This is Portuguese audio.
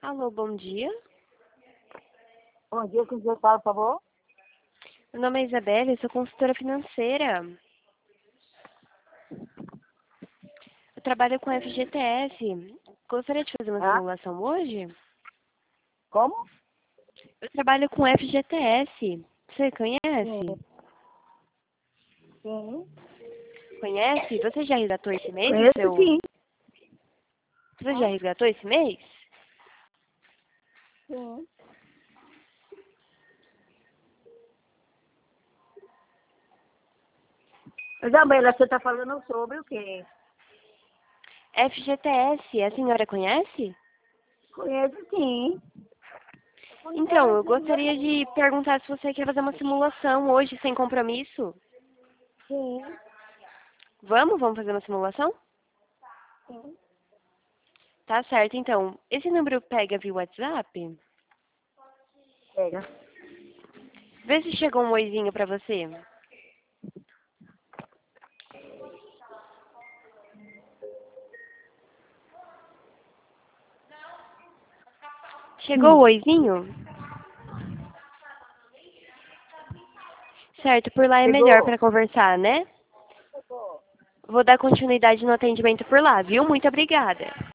Alô, bom dia. Bom dia, com o senhor fala, por favor. Meu nome é Isabela, eu sou consultora financeira. Eu trabalho com a FGTS. Gostaria de fazer uma Ah, simulação hoje? como? Eu trabalho com FGTS. Você Sim. conhece? Sim. Conhece? Você já resgatou esse mês o Conheço, seu... sim. Você já resgatou esse mês? Sim. Isabela, você está falando sobre o quê? FGTS, a senhora conhece? Conheço, sim. Então, eu Conheço, gostaria de perguntar se você quer fazer uma simulação hoje sem compromisso. sim. Vamos fazer uma simulação? Sim. Tá certo, então. Esse número pega via WhatsApp? Pega. Vê se chegou um oizinho pra você. Chegou o Sim. oizinho? Certo, por lá é melhor Pegou. para conversar, né? Pegou. Vou dar continuidade no atendimento por lá, viu? Muito obrigada.